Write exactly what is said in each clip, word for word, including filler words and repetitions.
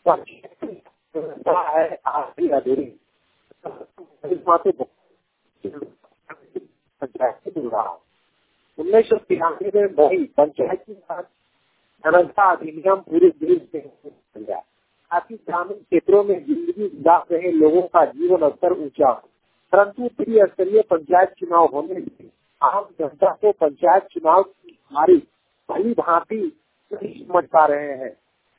है आधी अधूरी पंचायती मिल रहा। उन्नीस सौ तिरानवे में वही पंचायती राज व्यवस्था अधिनियम पूरे देश में मिल गया, ताकि ग्रामीण क्षेत्रों में जिंदगी गुजार रहे लोगों का जीवन स्तर ऊंचा। परंतु त्रिस्तरीय पंचायत चुनाव होने से आम जनता को पंचायत चुनाव की हमारी भली भांति नहीं समझ पा रहे हैं।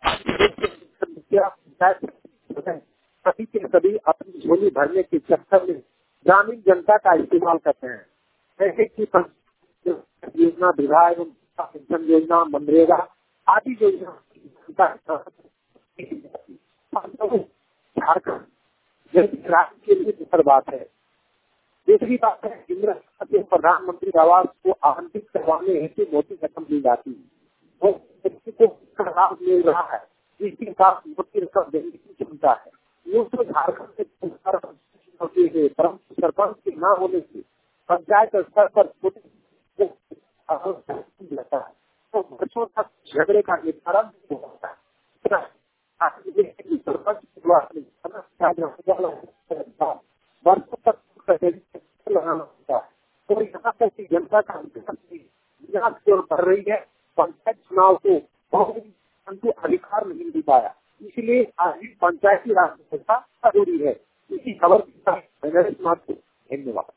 सभी के सभी अपनी झोली भरने के चक्कर में ग्रामीण जनता का इस्तेमाल करते हैं, जैसे की योजना, विवाह एवं पेंशन योजना, मनरेगा आदि योजना। झारखंड राज्य के लिए दूसरी बात है। दूसरी बात है, इंदिरा गांधी प्रधानमंत्री आवास को आवंटित करवाने हेतु मोटी रकम दी जाती है, वो व्यक्ति को लाभ मिल रहा है, जिसके पास मोटी रकम देने की क्षमता है। वो तो झारखंड में परंतु सरपंच के न होने से पंचायत स्तर पर छोटे रहता है, तो वर्षों तक झगड़े का निवारण नहीं होता है। सरपंच के द्वारा वर्षों तक लगाना होता है, तो यहाँ तक की जनता का विकास की ओर बढ़ रही है। पंचायत चुनाव को परंतु अधिकार नहीं मिल पाया, इसलिए आज पंचायती राज व्यवस्था जरूरी है। इसी खबर के साथ धन्यवाद।